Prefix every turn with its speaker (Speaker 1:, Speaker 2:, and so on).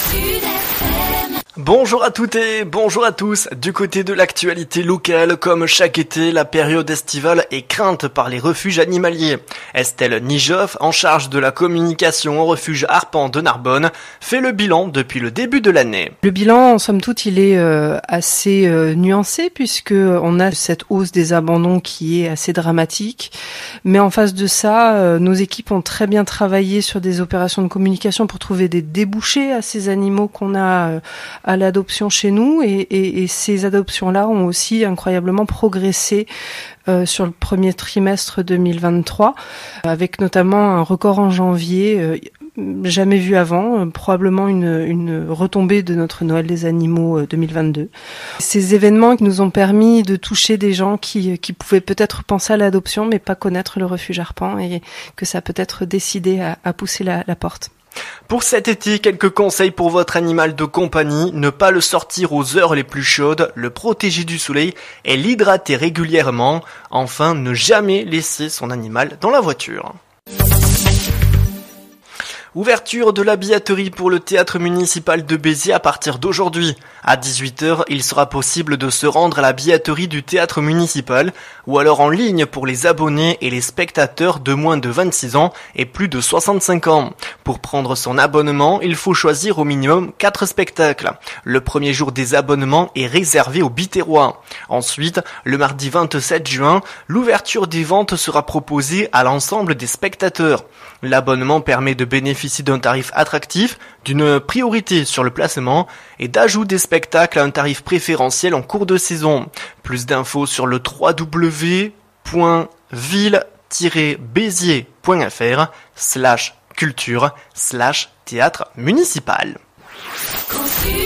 Speaker 1: Bonjour à toutes et bonjour à tous. Du côté de l'actualité locale, comme chaque été, la période estivale est crainte par les refuges animaliers. Estelle Nijoff, en charge de la communication au refuge Harpan de Narbonne, fait le bilan depuis le début de l'année.
Speaker 2: Le bilan, en somme toute, il est assez nuancé puisque on a cette hausse des abandons qui est assez dramatique. Mais en face de ça, nos équipes ont très bien travaillé sur des opérations de communication pour trouver des débouchés à ces animaux qu'on a à l'adoption chez nous et ces adoptions-là ont aussi incroyablement progressé sur le premier trimestre 2023 avec notamment un record en janvier jamais vu avant, probablement une retombée de notre Noël des animaux 2022. Ces événements qui nous ont permis de toucher des gens qui pouvaient peut-être penser à l'adoption mais pas connaître le refuge Harpan et que ça a peut-être décidé à pousser la porte.
Speaker 1: Pour cet été, quelques conseils pour votre animal de compagnie. Ne pas le sortir aux heures les plus chaudes, le protéger du soleil et l'hydrater régulièrement. Enfin, ne jamais laisser son animal dans la voiture. Ouverture de la billetterie pour le théâtre municipal de Béziers à partir d'aujourd'hui. À 18h, il sera possible de se rendre à la billetterie du théâtre municipal ou alors en ligne pour les abonnés et les spectateurs de moins de 26 ans et plus de 65 ans. Pour prendre son abonnement, il faut choisir au minimum 4 spectacles. Le premier jour des abonnements est réservé aux Biterrois. Ensuite, le mardi 27 juin, l'ouverture des ventes sera proposée à l'ensemble des spectateurs. L'abonnement permet de bénéficier d'un tarif attractif, d'une priorité sur le placement et d'ajout des spectacles à un tarif préférentiel en cours de saison. Plus d'infos sur le www.ville-béziers.fr/culture/théâtre municipal.